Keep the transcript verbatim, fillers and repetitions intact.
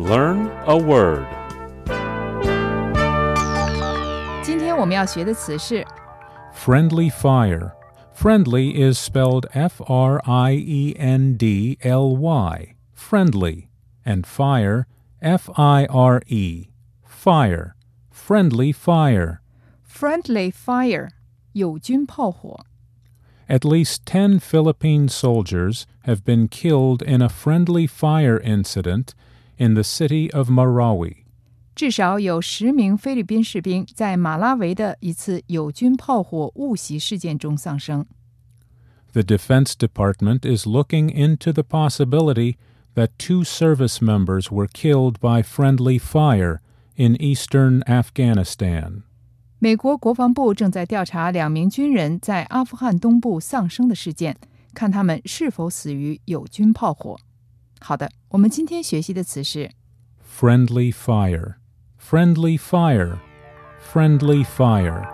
Learn a word. 今天我们要学的词是 Friendly fire. Friendly is spelled F R I E N D L Y, friendly, and fire, F I R E, fire, friendly fire. friendly fire, 友军炮火。 At least ten Philippine soldiers have been killed in a friendly fire incident in the city of Marawi. 至少有十名菲律宾士兵在马拉维的一次友军炮火误袭事件中丧生。 The Defense Department is looking into the possibility that two service members were killed by friendly fire in eastern Afghanistan. 美国国防部正在调查两名军人在阿富汗东部丧生的事件，看他们是否死于友军炮火。好的，我们今天学习的词是 Friendly fire. Friendly fire. Friendly fire.